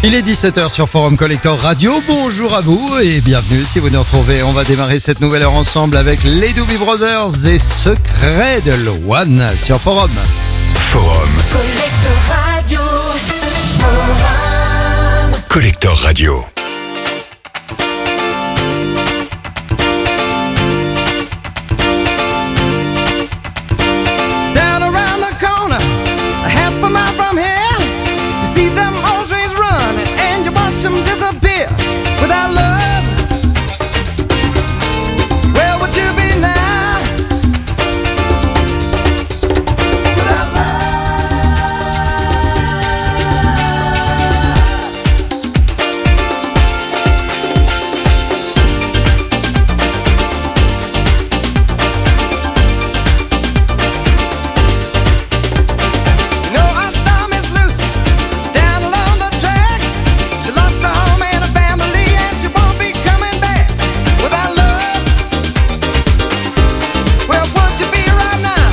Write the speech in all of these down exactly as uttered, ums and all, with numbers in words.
Il est dix-sept heures sur Forum Collector Radio. Bonjour à vous et bienvenue si vous nous retrouvez. On va démarrer cette nouvelle heure ensemble avec les Doobie Brothers et Secret de Loane sur Forum. Forum Collector Radio. Forum Collector Radio. Down around the corner, a half a mile from here, you see them old trains running, and you watch them disappear without love. Where would you be now? Without love. You know I saw Miss Lucy down along the tracks. She lost her home and her family, and she won't be coming back without love. Where would you be right now?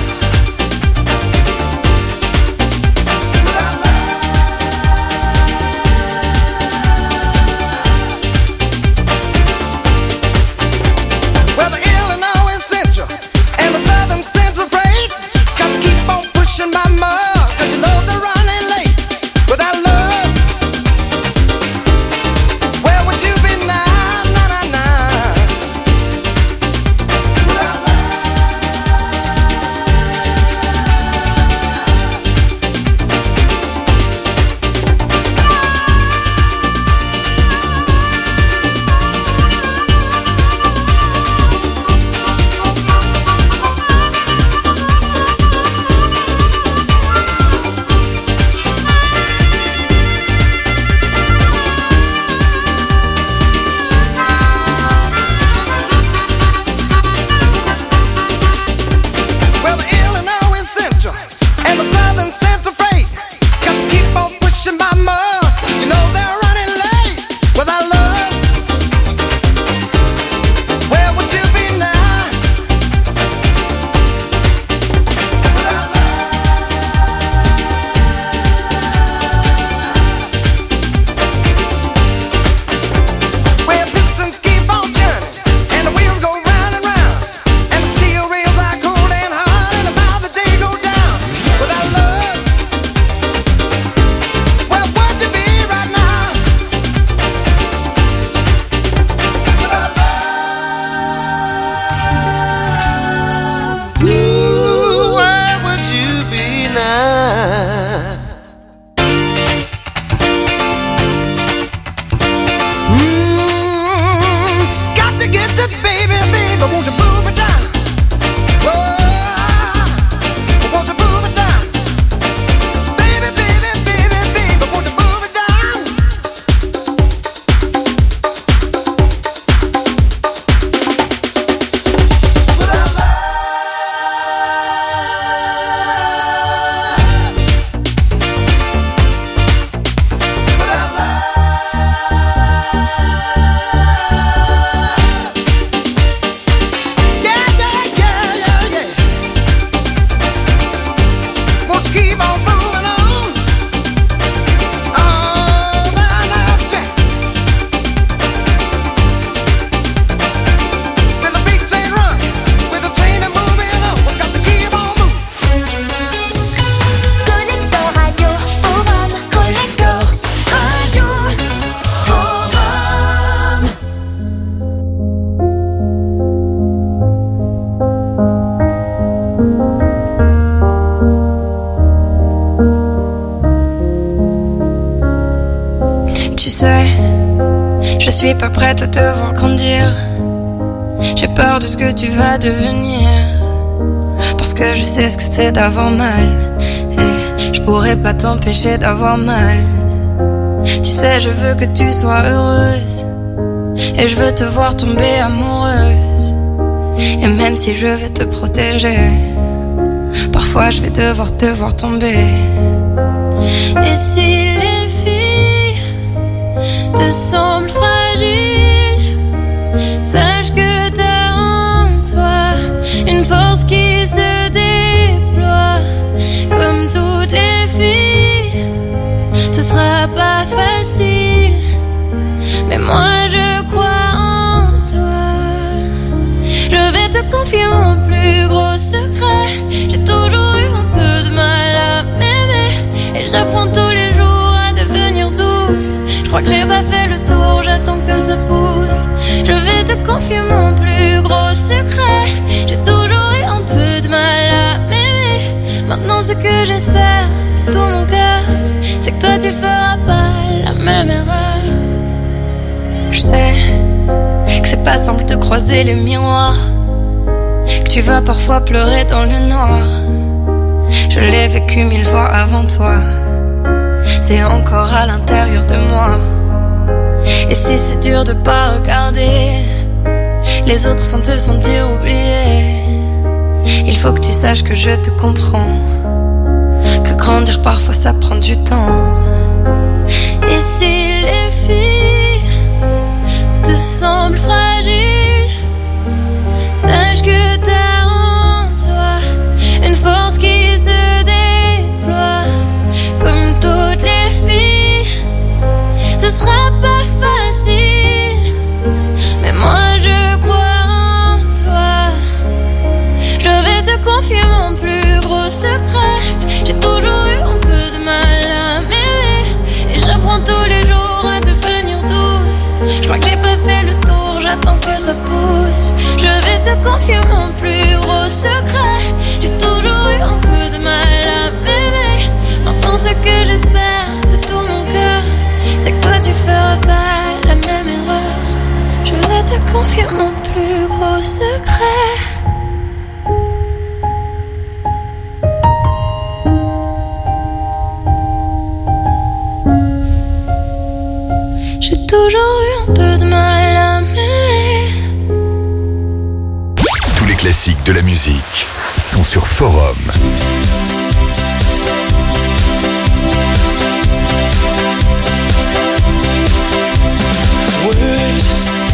Without love. Well, the Illinois Central and the Southern Central Freight got to keep on pushing my mug, 'cause you know they're running late without love. Where would you be now? Na, na, na. Without love. Well, the Illinois Central and the Southern Central Freight got to keep on pushing my mug. You know they're running late without love. Where would you be now? Without love. Where pistons keep on turning and the wheels go round and round, and the steel rails are cold and hard, and about the day go down without love. Where would you be right now? Without love. Ooh, where would you be now? Mm, got to get to baby, baby, won't you move it down? Whoa, won't you move it down? Baby, baby, baby, baby, won't you move it down? Without love. Without love. Yeah, yeah, yeah, yeah, yeah. Won't you keep on moving on? On down that track. Will the big train run? Will the train be moving on? We got to keep on moving. Collector Radio. Forum Collector Radio. Forum. Tu sais, je suis pas prête à te voir grandir. J'ai peur de ce que tu vas devenir. Parce que je sais ce que c'est d'avoir mal. Et je pourrais pas t'empêcher d'avoir mal. Tu sais, je veux que tu sois heureuse. Et je veux te voir tomber amoureuse. Et même si je vais te protéger, parfois je vais devoir te voir tomber. Et si les filles te semblent fragiles, sache que t'as en toi une force qui se déploie. Comme toutes les filles, ce sera pas facile. mais moi je crois en toi. Je vais te confier mon plus gros secret. J'ai toujours eu un peu de mal à m'aimer, et j'apprends tous les jours à devenir douce. Je crois que j'ai pas fait le tour, j'attends que ça pousse. Je vais te confier mon plus gros secret. J'ai toujours eu un peu de mal à m'aimer. Maintenant ce que j'espère de tout mon cœur, c'est que toi tu feras pas la même erreur. Je sais que c'est pas simple de croiser les miroirs, que tu vas parfois pleurer dans le noir. Je l'ai vécu mille fois avant toi, c'est encore à l'intérieur de moi. Et si c'est dur de pas regarder les autres sans te sentir oublié, il faut que tu saches que je te comprends, que grandir parfois ça prend du temps. Et si les filles te semblent fragiles, sache que t'as en toi une force qui se déploie. Comme toutes les filles, ce sera pas facile, mais moi je crois en toi. Je vais te confier mon plus gros secret. J'ai toujours eu un peu de mal à m'aimer, et j'apprends tous les jours à devenir douce. Je crois que j'ai pas fait le tour, j'attends que ça pousse. Je vais te confier mon plus gros secret. J'ai toujours eu un peu de mal à m'aimer. Maintenant ce que j'espère de tout mon cœur, c'est que toi tu feras pas la même erreur. Je vais te confier mon plus gros secret. J'ai toujours eu un peu de mal à m'aimer. Tous les classiques de la musique sont sur Forum. Words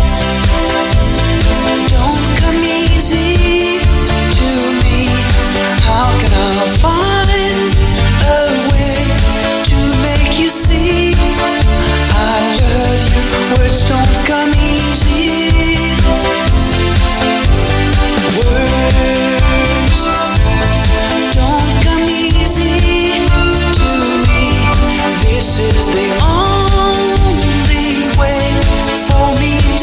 don't come easy to me. How can I find a way to make you see I love you? Words don't come easy. Words don't come easy to me. This is the only way for me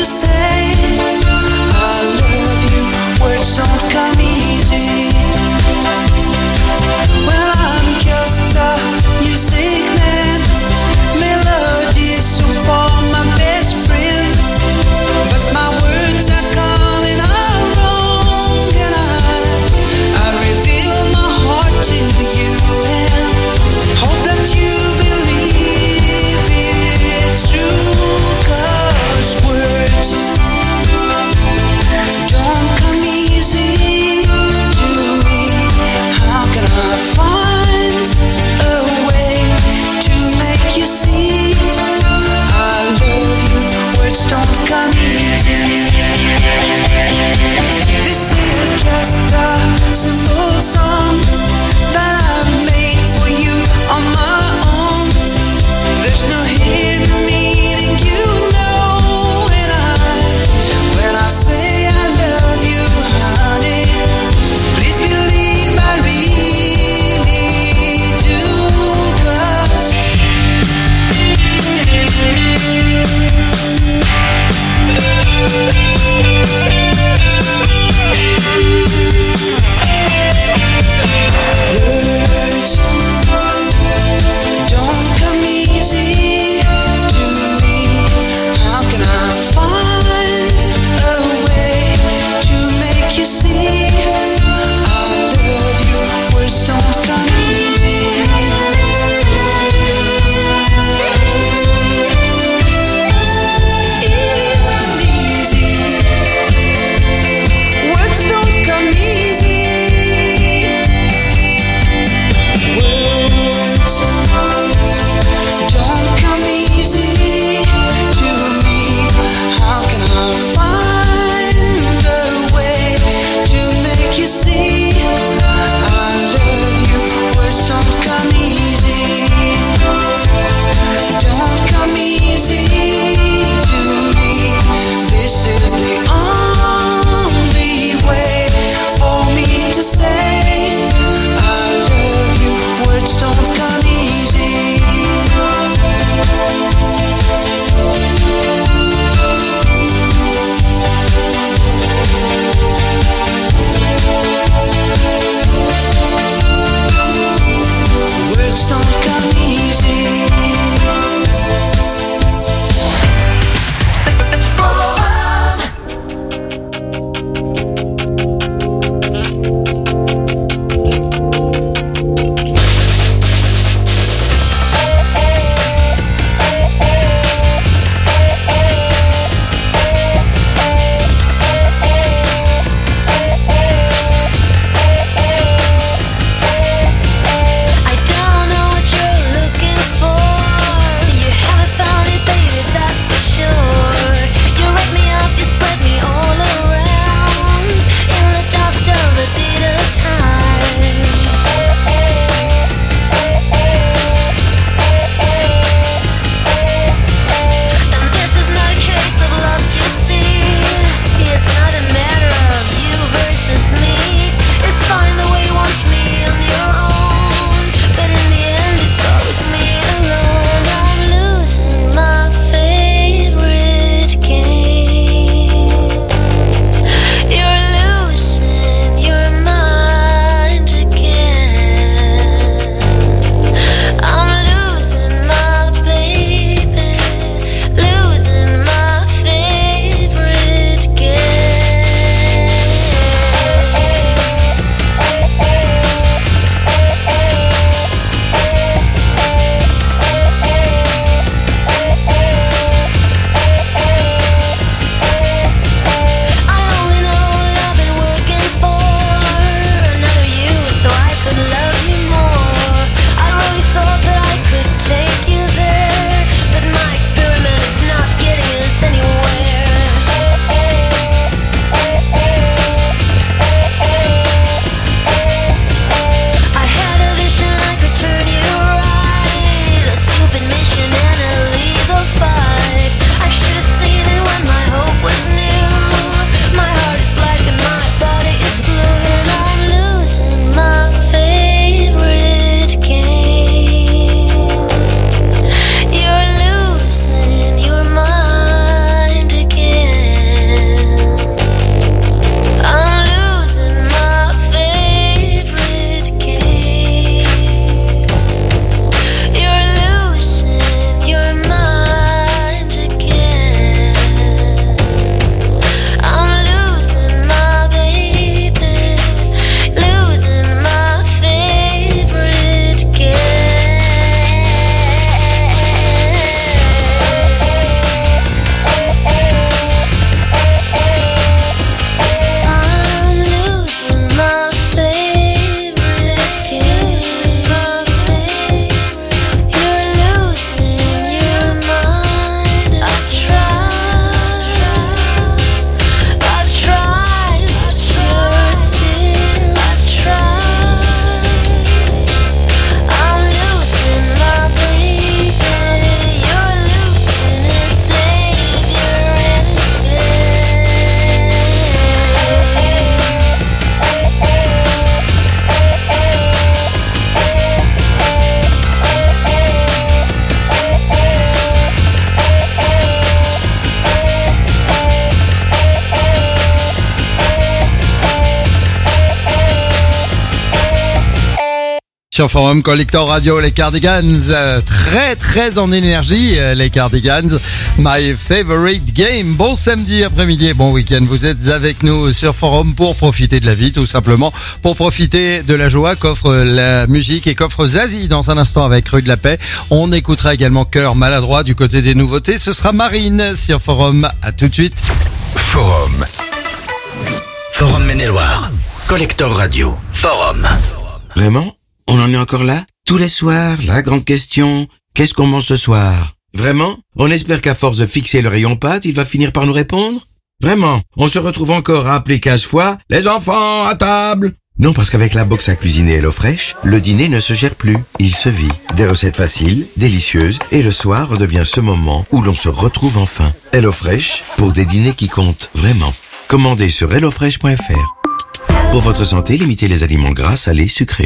Sur Forum Collector Radio, les Cardigans, euh, très très en énergie, euh, les Cardigans, my favorite game. Bon samedi après-midi et bon week-end, vous êtes avec nous sur Forum pour profiter de la vie, tout simplement, pour profiter de la joie qu'offre la musique et qu'offre Zazie dans un instant avec Rue de la Paix. On écoutera également Cœur Maladroit du côté des nouveautés, ce sera Marine sur Forum, à tout de suite. Forum. Forum Maine-et-Loire. Collector Radio. Forum. Vraiment? On en est encore là? Tous les soirs, la grande question, qu'est-ce qu'on mange ce soir? Vraiment? On espère qu'à force de fixer le rayon pâte, il va finir par nous répondre? Vraiment? On se retrouve encore à appeler quinze fois, les enfants à table? Non, parce qu'avec la box à cuisiner HelloFresh, le dîner ne se gère plus, il se vit. Des recettes faciles, délicieuses, et le soir redevient ce moment où l'on se retrouve enfin. HelloFresh, pour des dîners qui comptent vraiment. Commandez sur hello fresh point f r. Pour votre santé, limitez les aliments gras, salés, sucrés.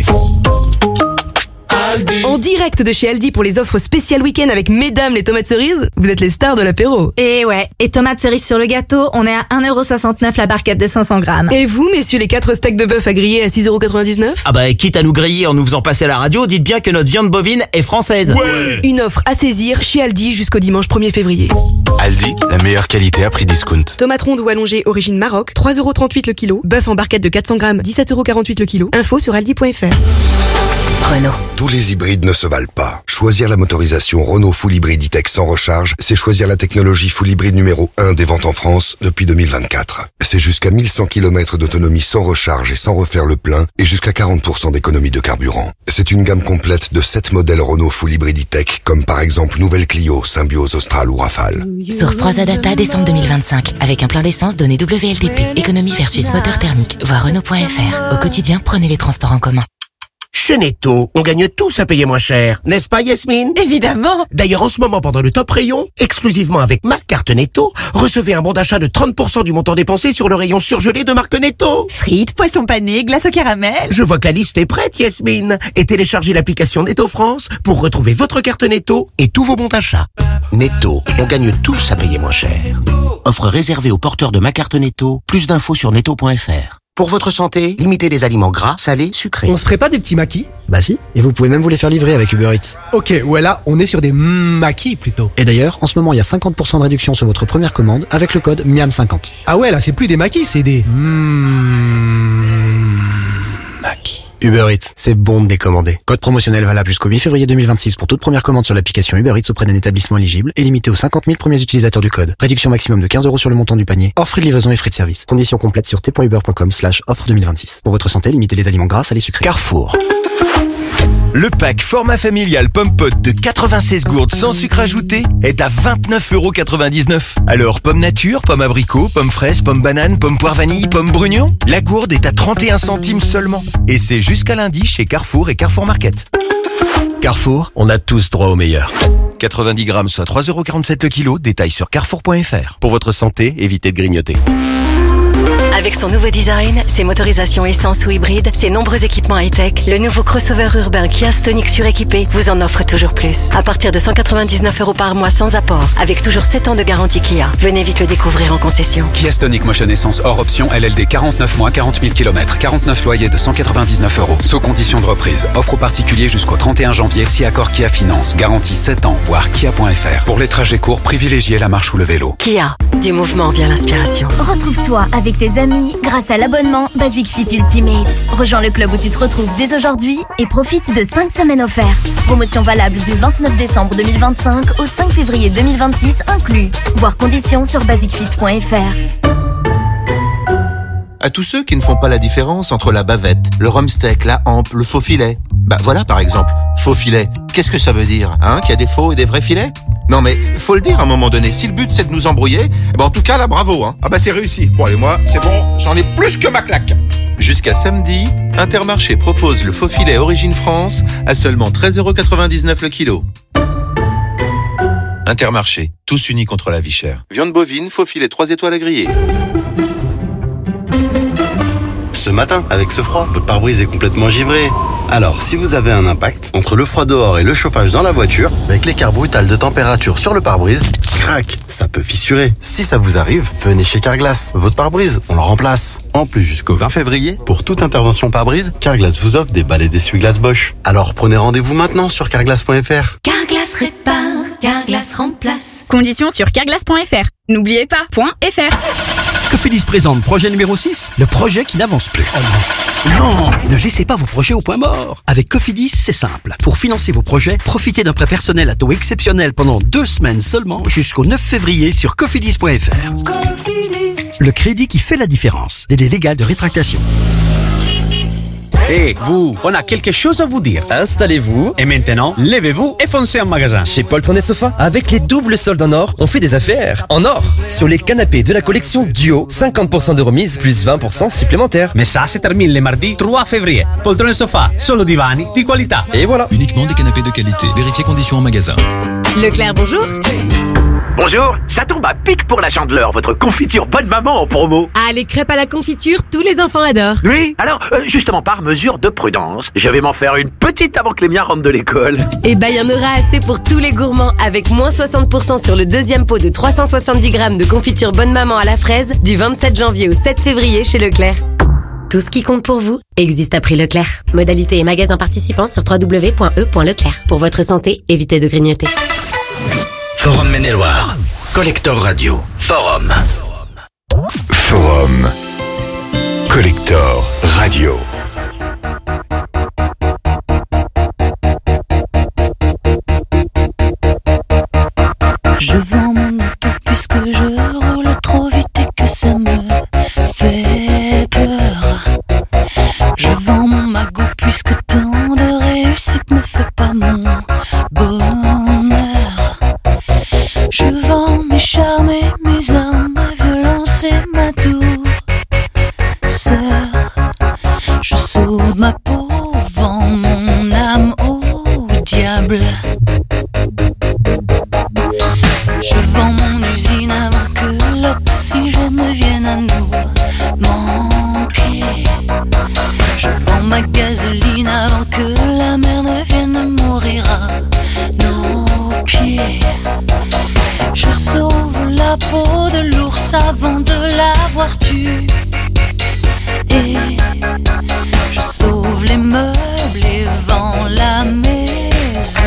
En direct de chez Aldi pour les offres spéciales week-end avec mesdames les tomates cerises, vous êtes les stars de l'apéro. Et ouais, et tomates cerises sur le gâteau, on est à un euro soixante-neuf la barquette de cinq cents grammes. Et vous, messieurs, les quatre steaks de bœuf à griller à six euros quatre-vingt-dix-neuf? Ah bah, quitte à nous griller en nous faisant passer à la radio, dites bien que notre viande bovine est française. Ouais. Une offre à saisir chez Aldi jusqu'au dimanche premier février. Aldi, la meilleure qualité à prix discount. Tomates rondes ou allongées origine Maroc, trois euros trente-huit le kilo. Bœuf en barquette de quatre cents grammes, dix-sept euros quarante-huit le kilo. Info sur aldi point f r. Renault. Tous les hybrides ne se valent pas. Choisir la motorisation Renault Full Hybrid E-Tech sans recharge, c'est choisir la technologie Full Hybrid numéro un des ventes en France depuis deux mille vingt-quatre. C'est jusqu'à mille cent kilomètres d'autonomie sans recharge et sans refaire le plein et jusqu'à quarante pour cent d'économie de carburant. C'est une gamme complète de sept modèles Renault Full Hybrid E-Tech comme par exemple Nouvelle Clio, Symbiose, Austral ou Rafale. Source trois A Data décembre deux mille vingt-cinq. Avec un plein d'essence donné W L T P. Économie versus moteur thermique. Voir Renault point f r. Au quotidien, prenez les transports en commun. Chez Netto, on gagne tous à payer moins cher, n'est-ce pas Yasmine? Évidemment. D'ailleurs, en ce moment, pendant le top rayon, exclusivement avec ma carte Netto, recevez un bon d'achat de trente pour cent du montant dépensé sur le rayon surgelé de marque Netto. Frites, poissons panés, glace au caramel. Je vois que la liste est prête, Yasmine. Et téléchargez l'application Netto France pour retrouver votre carte Netto et tous vos bons d'achat. Netto, on gagne tous à payer moins cher. Offre réservée aux porteurs de ma carte Netto. Plus d'infos sur netto point f r. Pour votre santé, limitez les aliments gras, salés, sucrés. On se ferait pas des petits maquis? Bah si, et vous pouvez même vous les faire livrer avec Uber Eats. Ok, ouais là, on est sur des maquis plutôt. Et d'ailleurs, en ce moment, il y a cinquante pour cent de réduction sur votre première commande avec le code miam cinquante. Ah ouais, là, c'est plus des maquis, c'est des maquis. Uber Eats, c'est bon de décommander. Code promotionnel valable jusqu'au huit février deux mille vingt-six pour toute première commande sur l'application Uber Eats auprès d'un établissement éligible et limité aux cinquante mille premiers utilisateurs du code. Réduction maximum de quinze euros sur le montant du panier, hors frais de livraison et frais de service. Conditions complètes sur t point uber point com slash offre deux mille vingt-six. Pour votre santé, limitez les aliments gras, salés, sucrés. Carrefour. Le pack format familial pomme pote de quatre-vingt-seize gourdes sans sucre ajouté est à vingt-neuf euros quatre-vingt-dix-neuf. Alors, pomme nature, pomme abricot, pomme fraise, pomme banane, pomme poire vanille, pomme brugnon, la gourde est à trente et un centimes seulement. Et c'est jusqu'à lundi chez Carrefour et Carrefour Market. Carrefour, on a tous droit au meilleur. quatre-vingt-dix grammes, soit trois euros quarante-sept le kilo. Détail sur carrefour point f r. Pour votre santé, évitez de grignoter. Avec son nouveau design, ses motorisations essence ou hybride, ses nombreux équipements high-tech, le nouveau crossover urbain Kia Stonic suréquipé vous en offre toujours plus. À partir de cent quatre-vingt-dix-neuf euros par mois sans apport, avec toujours sept ans de garantie Kia. Venez vite le découvrir en concession. Kia Stonic Motion Essence hors option L L D quarante-neuf mois, quarante mille kilomètres, quarante-neuf loyers de cent quatre-vingt-dix-neuf euros. Sous condition de reprise. Offre aux particuliers jusqu'au trente et un janvier si accord Kia Finance. Garantie sept ans, voire kia point f r. Pour les trajets courts, privilégiez la marche ou le vélo. Kia, du mouvement vient l'inspiration. Retrouve-toi avec tes amis grâce à l'abonnement Basic Fit Ultimate. Rejoins le club où tu te retrouves dès aujourd'hui et profite de cinq semaines offertes. Promotion valable du vingt-neuf décembre deux mille vingt-cinq au cinq février deux mille vingt-six inclus. Voir conditions sur basic fit point f r. À tous ceux qui ne font pas la différence entre la bavette, le rumsteak, la hampe, le faux filet. Bah voilà par exemple, faux filet. Qu'est-ce que ça veut dire, hein, qu'il y a des faux et des vrais filets? Non mais, faut le dire à un moment donné, si le but c'est de nous embrouiller, bah en tout cas là bravo, hein. Ah bah c'est réussi. Bon allez moi, c'est bon, j'en ai plus que ma claque. Jusqu'à samedi, Intermarché propose le faux filet Origine France à seulement treize euros quatre-vingt-dix-neuf le kilo. Intermarché, tous unis contre la vie chère. Viande bovine, faux filet trois étoiles à griller. ce matin, avec ce froid. Votre pare-brise est complètement givré. Alors, si vous avez un impact entre le froid dehors et le chauffage dans la voiture, avec l'écart brutal de température sur le pare-brise, crac, ça peut fissurer. Si ça vous arrive, venez chez Carglass. Votre pare-brise, on le remplace. En plus, jusqu'au vingt février, pour toute intervention pare-brise, Carglass vous offre des balais d'essuie-glace Bosch. Alors prenez rendez-vous maintenant sur carglass point f r. Carglass répare, Carglass remplace. Conditions sur carglass point f r. N'oubliez pas, .fr. Cofidis présente projet numéro six, le projet qui n'avance plus. Oh non. Non, ne laissez pas vos projets au point mort. Avec Cofidis, c'est simple. Pour financer vos projets, profitez d'un prêt personnel à taux exceptionnel pendant deux semaines seulement jusqu'au neuf février sur cofidis point f r. Cofidis. Le crédit qui fait la différence. Délai légal de rétractation. Hé, hey, vous, on a quelque chose à vous dire. Installez-vous et maintenant, levez-vous et foncez en magasin. Chez Poltron et Sofa, avec les doubles soldes en or, on fait des affaires en or. Sur les canapés de la collection Duo, cinquante pour cent de remise plus vingt pour cent supplémentaires. Mais ça, se termine le mardi trois février. Poltron et Sofa, solo divani di qualità. Et voilà. Uniquement des canapés de qualité. Vérifiez conditions en magasin. Leclerc, bonjour. Bonjour, ça tombe à pic pour la Chandeleur, votre confiture bonne maman en promo. Ah, les crêpes à la confiture, tous les enfants adorent. Oui, alors, euh, justement par mesure de prudence, je vais m'en faire une petite avant que les miens rentrent de l'école. Eh ben, il y en aura assez pour tous les gourmands, avec moins soixante pour cent sur le deuxième pot de trois cent soixante-dix grammes de confiture bonne maman à la fraise, du vingt-sept janvier au sept février chez Leclerc. Tout ce qui compte pour vous existe à prix Leclerc. Modalité et magasin participants sur w w w point e point leclerc. Pour votre santé, évitez de grignoter. Forum Maine-et-Loire. Collector Radio. Forum. Forum. Collector Radio. Je vends mon auto puisque je roule trop vite et que ça me fait peur. Je vends mon magot puisque tant de réussite me fait pas mon bonheur. Je vends mes charmes et mes armes, ma violence et ma douceur. Je sauve ma peau, vends mon âme au diable. Je vends mon usine avant que l'oxygène ne vienne à nous manquer. Je vends ma gasoline avant que la mer ne vienne mourir à nos pieds. Je sauve la peau de l'ours avant de l'avoir tué. Et je sauve les meubles et vends la maison.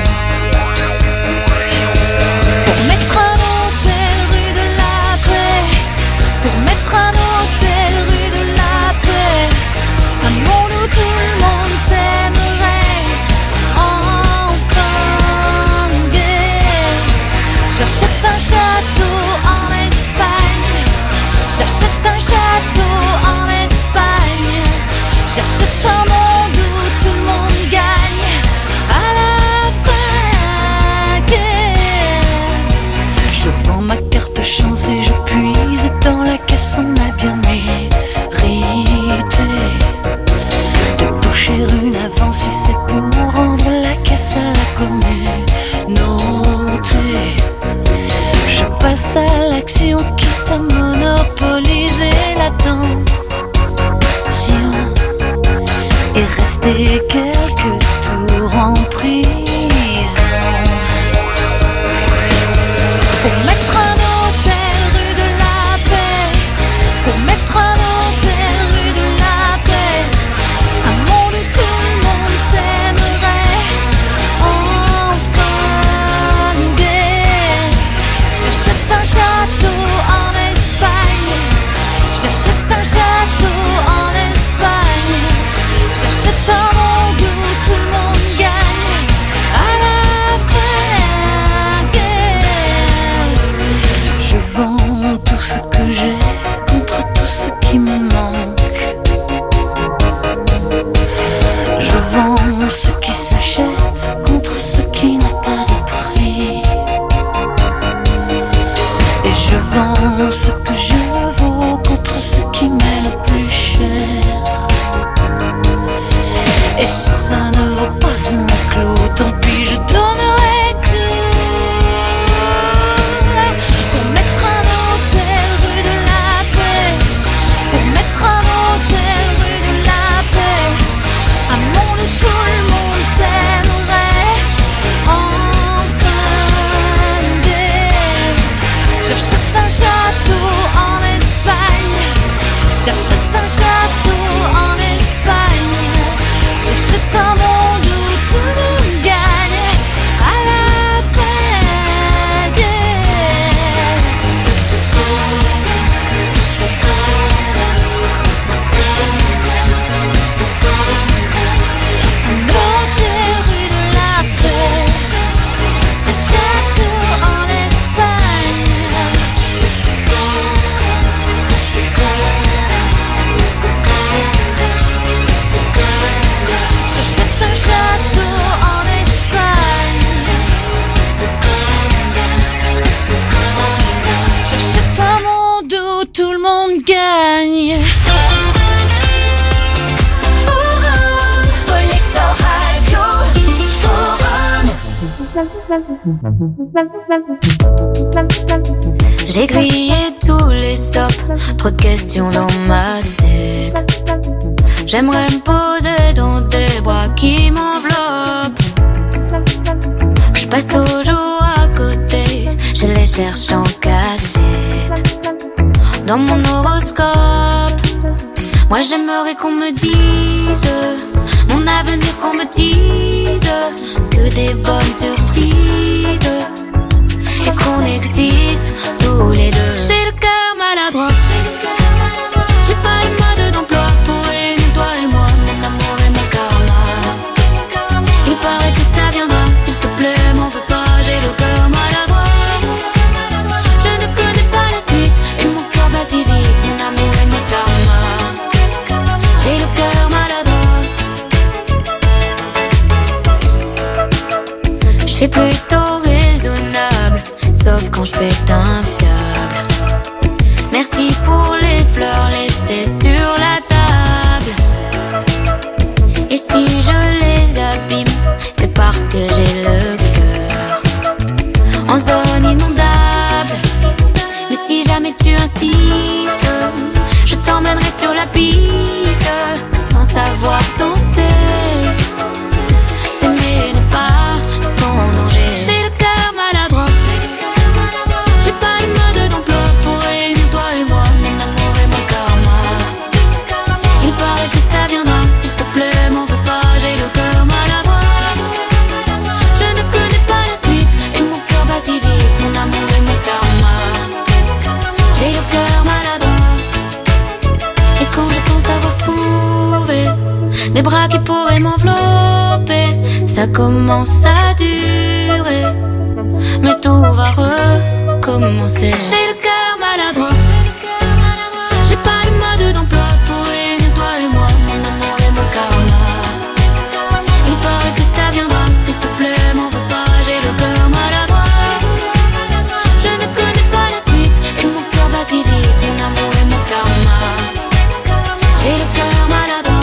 Pour mettre un hôtel rue de la Paix, pour mettre un hôtel rue de la Paix, un monde où tout le monde s'aimerait enfin gay. J'achète un château en Espagne, j'achète un château en Espagne, j'achète un monde où tout le monde gagne à la fin gay. Je vends ma carte chance et je puise dans la caisse, on a bien mérité de toucher une avance si c'est pour rendre la caisse à la communauté. Je passe à l'action quitte à monopoliser l'attention et rester quelques tours en prison. Pour mettre un hôtel rue de la Paix, pour mettre un hôtel rue de la Paix, un monde où tout le monde s'aimerait enfin gay. J'achète un château en J'ai grillé tous les stops, trop de questions dans ma tête. J'aimerais me poser dans des bras qui m'enveloppent. Je passe toujours à côté, je les cherche en cachette. Dans mon horoscope, moi j'aimerais qu'on me dise mon avenir, qu'on me dise que des bonnes surprises et qu'on existe tous les deux. J'ai le cœur maladroit, j'ai pas le mode d'emploi pour réunir toi et moi, mon amour et mon karma. Il paraît que ça viendra, s'il te plaît, m'en veux pas, j'ai le cœur maladroit. Je ne connais pas la suite et mon cœur bat si vite, mon amour et mon karma. J'ai le cœur maladroit. Je suis plutôt raisonnable, sauf quand je pète un câble. Merci pour les fleurs laissées sur la table. Et si je les abîme, c'est parce que j'ai le cœur en zone inondable. Mais si jamais tu insistes, je t'emmènerai sur la piste, sans savoir danser. S'aimer n'est pas sans danger. J'ai le cœur maladroit, j'ai pas le mode d'emploi pour réunir toi et moi, mon amour et mon karma. Il paraît que ça viendra, s'il te plaît, m'en veux pas, j'ai le cœur maladroit. Je ne connais pas la suite et mon cœur bat si vite, mon amour et mon karma. J'ai le cœur maladroit. Et quand je pense avoir trouvé des bras qui pourraient m'envelopper, ça commence à durer, mais tout va recommencer. J'ai le cœur maladroit, j'ai pas le mode d'emploi pour réunir toi et moi, mon amour et mon karma. Il paraît que ça viendra, s'il te plaît, m'en veux pas, j'ai le cœur maladroit. Je ne connais pas la suite et mon cœur bat si vite, mon amour et mon karma. J'ai le cœur maladroit.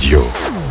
Radio.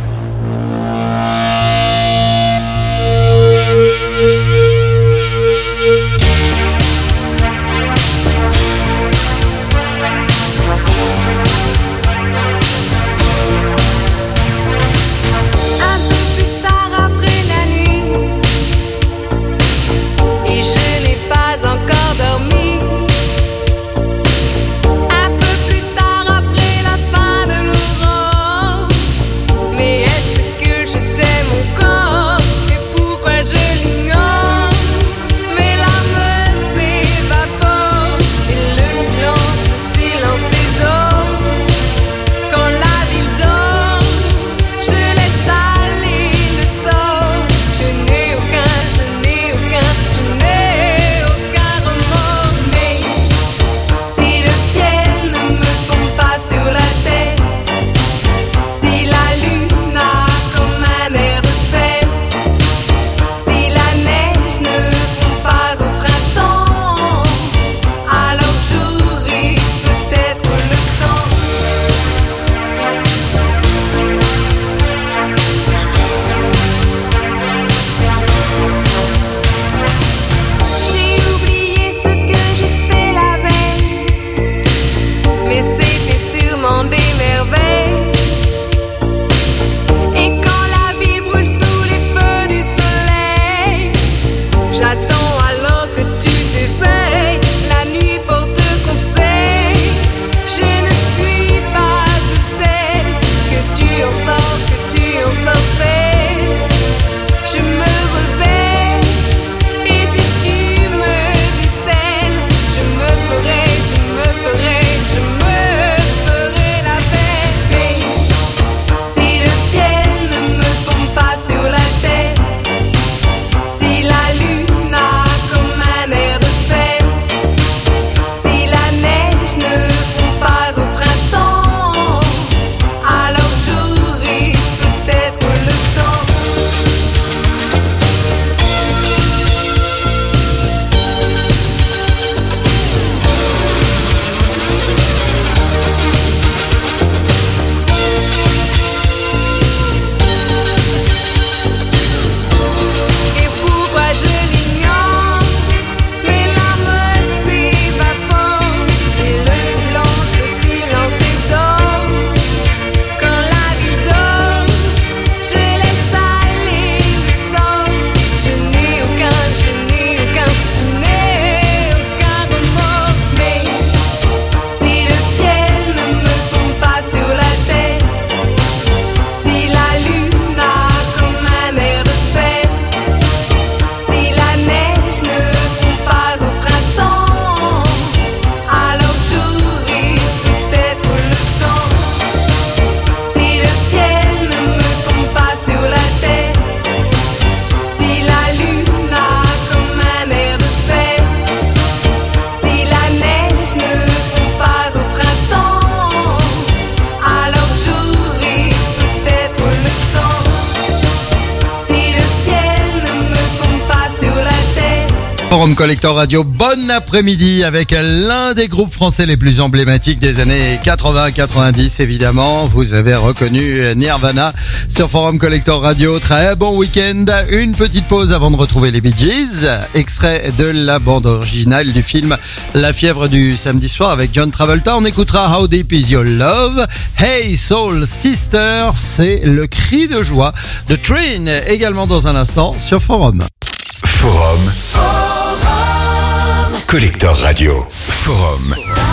Forum Collector Radio, bon après-midi avec l'un des groupes français les plus emblématiques des années quatre-vingts quatre-vingt-dix évidemment. Vous avez reconnu Nirvana sur Forum Collector Radio. Très bon week-end. Une petite pause avant de retrouver les Bee Gees. Extrait de la bande originale du film La fièvre du samedi soir avec John Travolta. On écoutera How Deep Is Your Love. Hey Soul Sister, c'est le cri de joie de Train également dans un instant sur Forum. Forum. Collector Radio. Forum.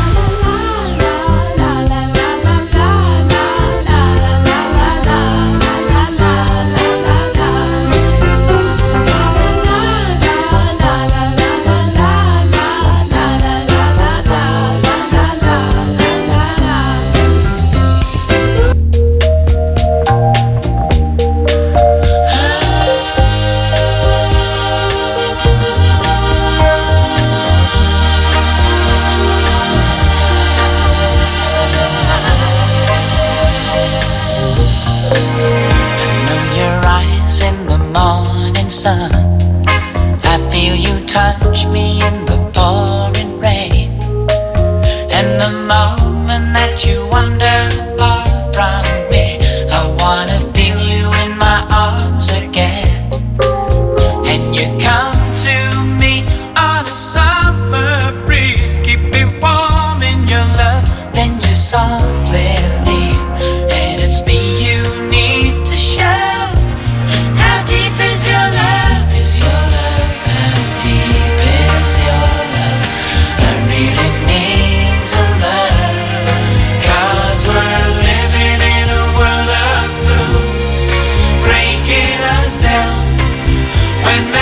Sun. I feel you touch me in the pouring rain. And the moment that you wander far from me, I want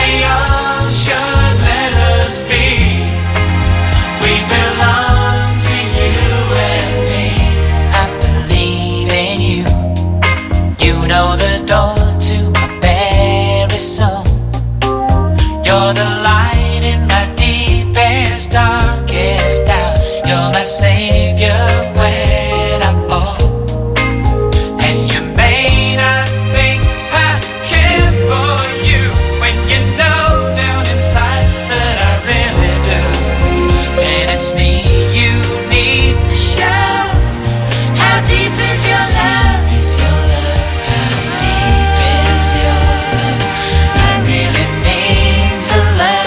they all should let us be. We belong to you and me. I believe in you. You know the door to my very soul. You're the light in my deepest, darkest doubt. You're my savior when I fall. And you may not think I care for you when you know down inside that I really do. And it's me you need to show. How deep is your love? Is your love? How deep is your love? I really mean to love.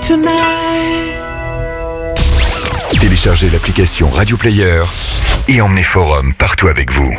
tonight. Téléchargez l'application Radio Player et emmenez Forum partout avec vous.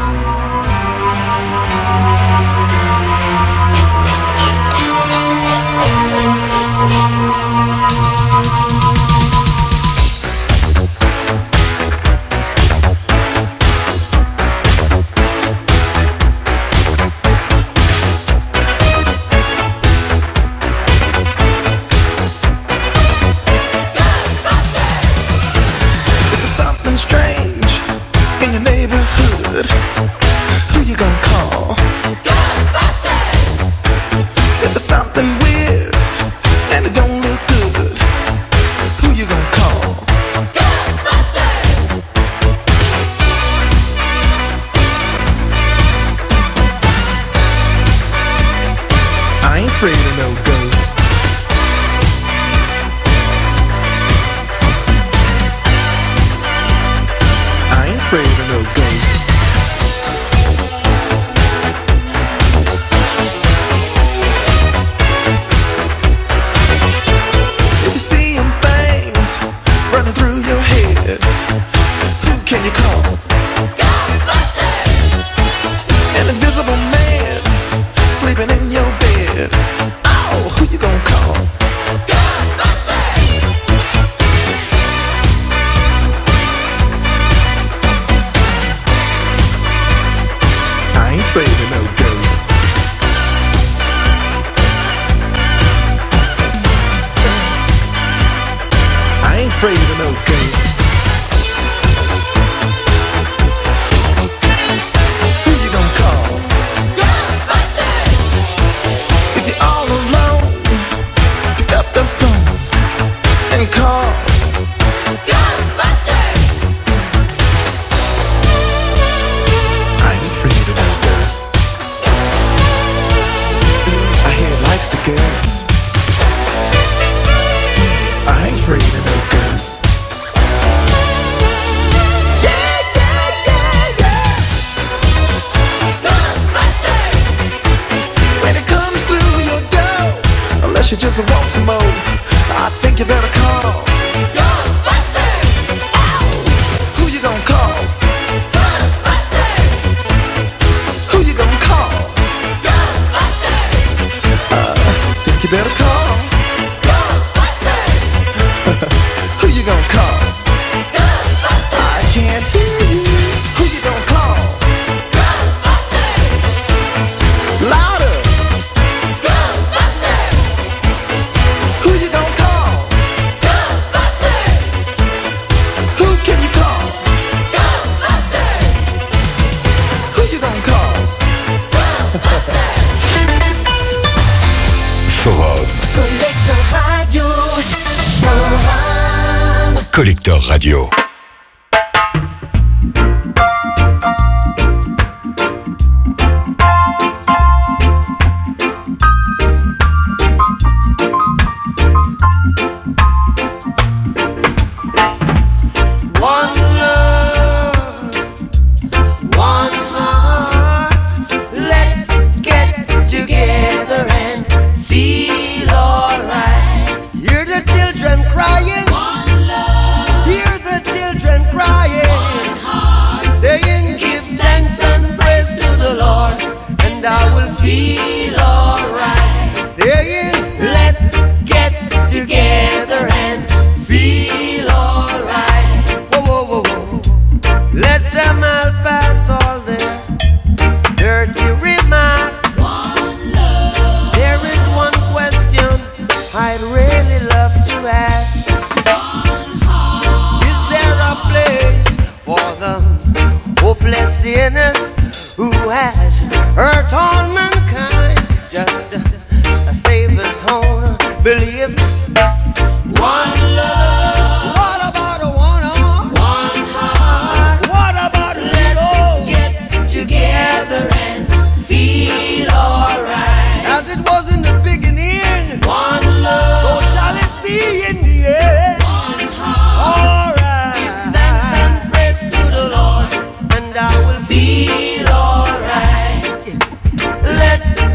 Collector Radio. Let's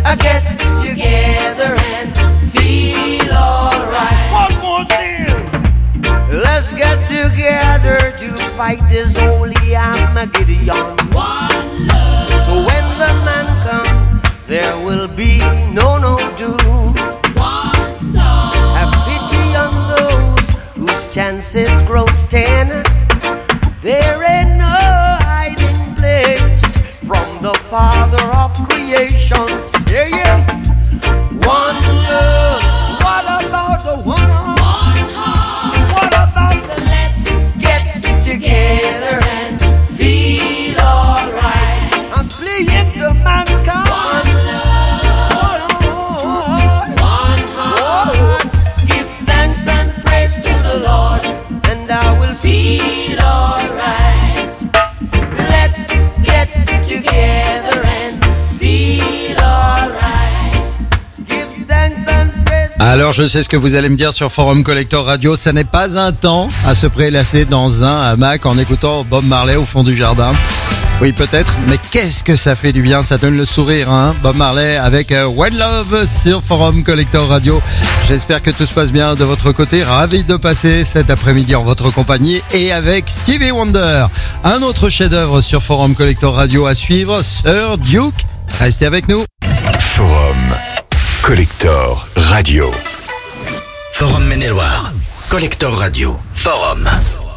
Let's get together to fight this holy Armageddon. One love. So when the man comes, there will be no no doom. One soul. Have pity on those whose chances grow ten. There ain't no hiding place from the Father of creation. Yeah, yeah. One love. What about the one heart? One heart. What about the let's get together and feel alright? I'm fleeing to mankind. One love. One heart. Give thanks and praise to the Lord, and I will feel alright. Let's get together and feel alright. Give thanks and praise. Alors je sais ce que vous allez me dire sur Forum Collector Radio, ça n'est pas un temps à se prélasser dans un hamac en écoutant Bob Marley au fond du jardin. Oui peut-être, mais qu'est-ce que ça fait du bien, ça donne le sourire, hein. Bob Marley avec euh, One Love sur Forum Collector Radio. J'espère que tout se passe bien de votre côté, ravi de passer cet après-midi en votre compagnie et avec Stevie Wonder. Un autre chef-d'œuvre sur Forum Collector Radio à suivre, Sir Duke. Restez avec nous. Forum Collector Radio. Forum Maine-et-Loire. Collector Radio. Forum.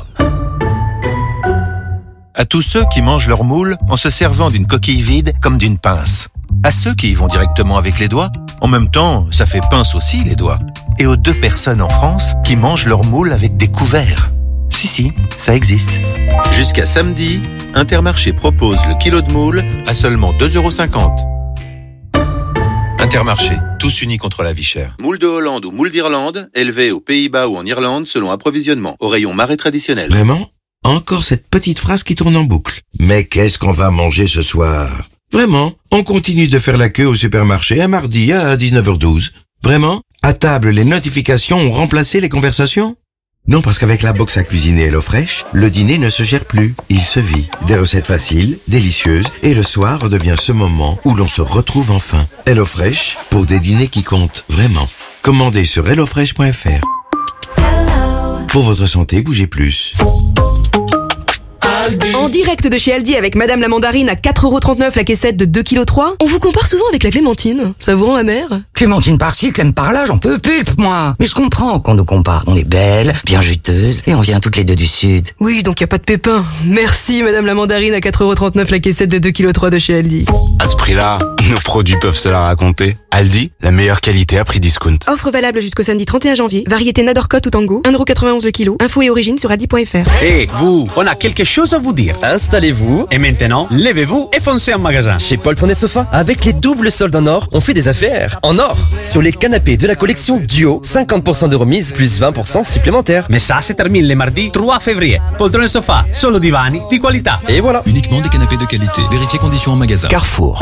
À tous ceux qui mangent leur moule en se servant d'une coquille vide comme d'une pince. À ceux qui y vont directement avec les doigts, en même temps, ça fait pince aussi les doigts. Et aux deux personnes en France qui mangent leur moule avec des couverts. Si, si, ça existe. Jusqu'à samedi, Intermarché propose le kilo de moule à seulement deux euros cinquante. Intermarché, tous unis contre la vie chère. Moule de Hollande ou moule d'Irlande, élevé aux Pays-Bas ou en Irlande selon approvisionnement, au rayon marais traditionnel. Vraiment ? Encore cette petite phrase qui tourne en boucle. Mais qu'est-ce qu'on va manger ce soir ? Vraiment ? On continue de faire la queue au supermarché un mardi à dix-neuf heures douze. Vraiment ? À table, les notifications ont remplacé les conversations ? Non, parce qu'avec la box à cuisiner HelloFresh, le dîner ne se gère plus, il se vit. Des recettes faciles, délicieuses, et le soir redevient ce moment où l'on se retrouve enfin. HelloFresh, pour des dîners qui comptent vraiment. Commandez sur hello fresh point f r. Pour votre santé, bougez plus. En direct de chez Aldi avec Madame la Mandarine à quatre euros trente-neuf la caissette de deux virgule trois kilos. On vous compare souvent avec la Clémentine. Ça vous rend amère ? Clémentine par-ci, Clem par-là, j'en peux pulpe, moi. Mais je comprends qu'on nous compare. On est belle, bien juteuse, et on vient toutes les deux du Sud. Oui, donc y a pas de pépin. Merci Madame la Mandarine à quatre euros trente-neuf la caissette de deux virgule trois kilos de chez Aldi. À ce prix-là, nos produits peuvent se la raconter. Aldi, la meilleure qualité à prix discount. Offre valable jusqu'au samedi trente et un janvier. Variété Nadorcot ou Tango, un euro quatre-vingt-onze le kilo. Info et origine sur aldi point f r. Hé, hey, vous, on a quelque chose à vous dire. Installez-vous et maintenant, levez-vous et foncez en magasin. Chez Poltron et Sofa, avec les doubles soldes en or, on fait des affaires. En or, sur les canapés de la collection Duo, cinquante pour cent de remise plus vingt pour cent supplémentaires. Mais ça se termine le mardi trois février. Poltron et Sofa, solo divani di qualità. Et voilà. Uniquement des canapés de qualité. Vérifiez conditions en magasin. Carrefour.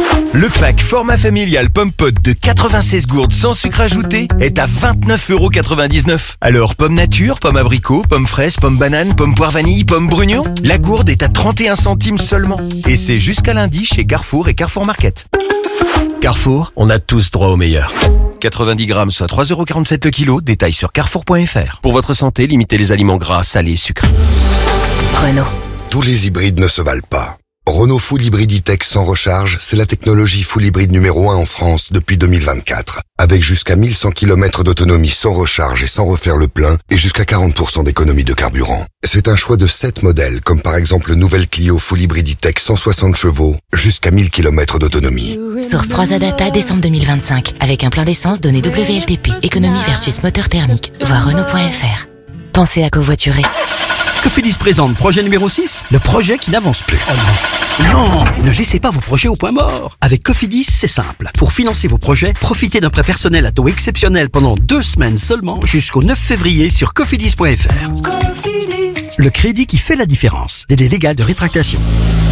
Le pack format familial pomme pot de quatre-vingt-seize gourdes sans sucre ajouté est à vingt-neuf euros quatre-vingt-dix-neuf. Alors pomme nature, pomme abricot, pomme fraise, pomme banane, pomme poire vanille, pomme brugnon, la gourde est à trente et un centimes seulement. Et c'est jusqu'à lundi chez Carrefour et Carrefour Market. Carrefour, on a tous droit au meilleur. quatre-vingt-dix grammes, soit trois euros quarante-sept le kilo. Détail sur carrefour point f r. Pour votre santé, limitez les aliments gras, salés et sucrés. Renault. Tous les hybrides ne se valent pas. Renault Full Hybrid E-Tech sans recharge, c'est la technologie full hybride numéro un en France depuis deux mille vingt-quatre. Avec jusqu'à mille cent kilomètres d'autonomie sans recharge et sans refaire le plein, et jusqu'à quarante pour cent d'économie de carburant. C'est un choix de sept modèles, comme par exemple le nouvel Clio Full Hybrid E-Tech cent soixante chevaux, jusqu'à mille kilomètres d'autonomie. Source trois A Data, décembre deux mille vingt-cinq. Avec un plein d'essence donné W L T P. Économie versus moteur thermique. Voir Renault point f r. Pensez à covoiturer. Cofidis présente projet numéro six, le projet qui n'avance plus. Oh non. Non, ne laissez pas vos projets au point mort. Avec Cofidis, c'est simple. Pour financer vos projets, profitez d'un prêt personnel à taux exceptionnel pendant deux semaines seulement jusqu'au neuf février sur cofidis point f r. Cofidis. Le crédit qui fait la différence. Délai légal de rétractation.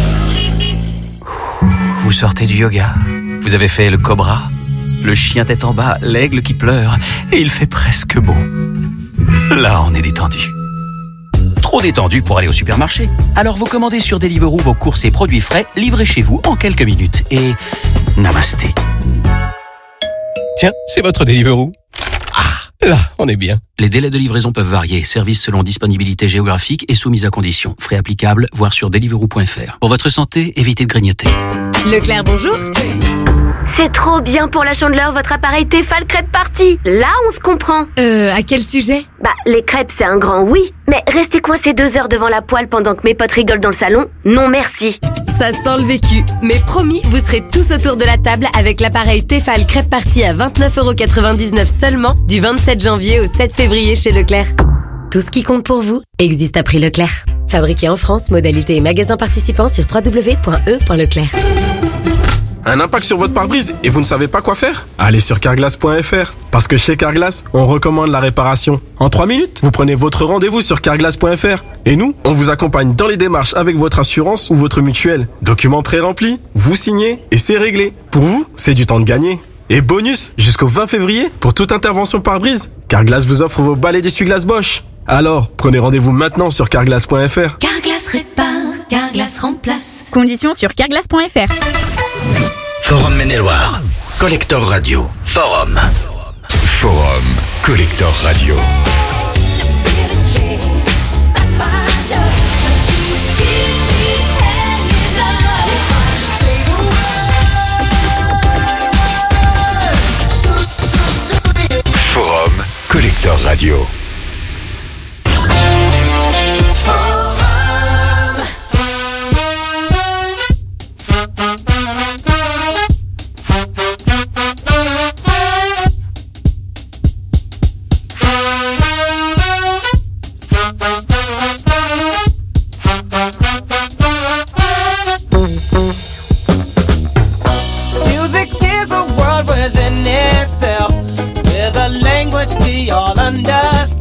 Vous sortez du yoga, vous avez fait le cobra, le chien tête en bas, l'aigle qui pleure, et il fait presque beau. Là, on est détendu. Trop détendu pour aller au supermarché. Alors vous commandez sur Deliveroo vos courses et produits frais, livrés chez vous en quelques minutes. Et namasté. Tiens, c'est votre Deliveroo. Ah, Là, on est bien. Les délais de livraison peuvent varier. Service selon disponibilité géographique et soumise à conditions. Frais applicables, voir sur deliveroo point f r. Pour votre santé, évitez de grignoter. Leclerc, bonjour. C'est trop bien pour la Chandeleur, votre appareil Tefal Crêpe Party. Là, on se comprend. Euh, à quel sujet? Bah, les crêpes, c'est un grand oui. Mais rester coincé deux heures devant la poêle pendant que mes potes rigolent dans le salon, non merci. Ça sent le vécu. Mais promis, vous serez tous autour de la table avec l'appareil Tefal Crêpe Party à vingt-neuf euros quatre-vingt-dix-neuf seulement du vingt-sept janvier au sept février chez Leclerc. Tout ce qui compte pour vous existe à prix Leclerc. Fabriqué en France, modalité et magasin participant sur w w w point e point leclerc. Un impact sur votre pare-brise et vous ne savez pas quoi faire? Allez sur carglass point f r. Parce que chez Carglass, on recommande la réparation. En trois minutes, vous prenez votre rendez-vous sur carglass point f r. Et nous, on vous accompagne dans les démarches avec votre assurance ou votre mutuelle. Documents pré-remplis, vous signez et c'est réglé. Pour vous, c'est du temps de gagner. Et bonus, jusqu'au vingt février, pour toute intervention pare-brise, Carglass vous offre vos balais d'essuie-glace Bosch. Alors, prenez rendez-vous maintenant sur carglass point f r. Carglass répare, Carglass remplace. Conditions sur carglass point f r. Forum Maine-et-Loire. Collector Radio. Forum. Forum. Collector Radio. Forum. Collector Radio. Music is a world within itself, with a language we all understand,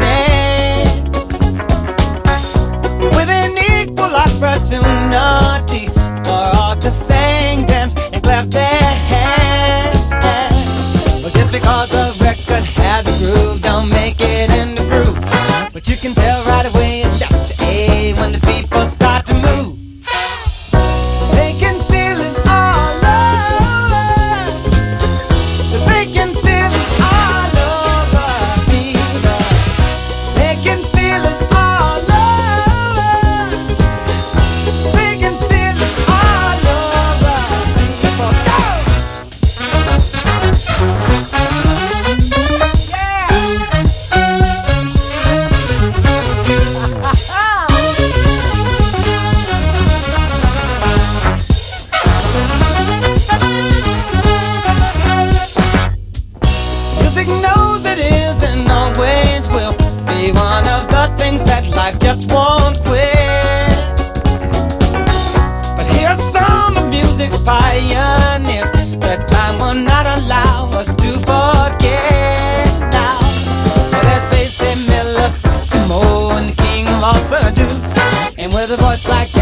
with an equal opportunity for all to sing, dance, and clap their hands. But just because a record has a groove, don't make it in the groove. But you can tell right away it's Doctor A when the people start to move. They can feel it all over. They can feel it all over people. They can feel it all over. They can feel it all over people. Music knows it is and always will be one of the things that life just won't quit. But here's some of music's pioneers that time will not allow us to forget now. So there's Basie Miller, Satchmo, and the king of all Sadu. And with a voice like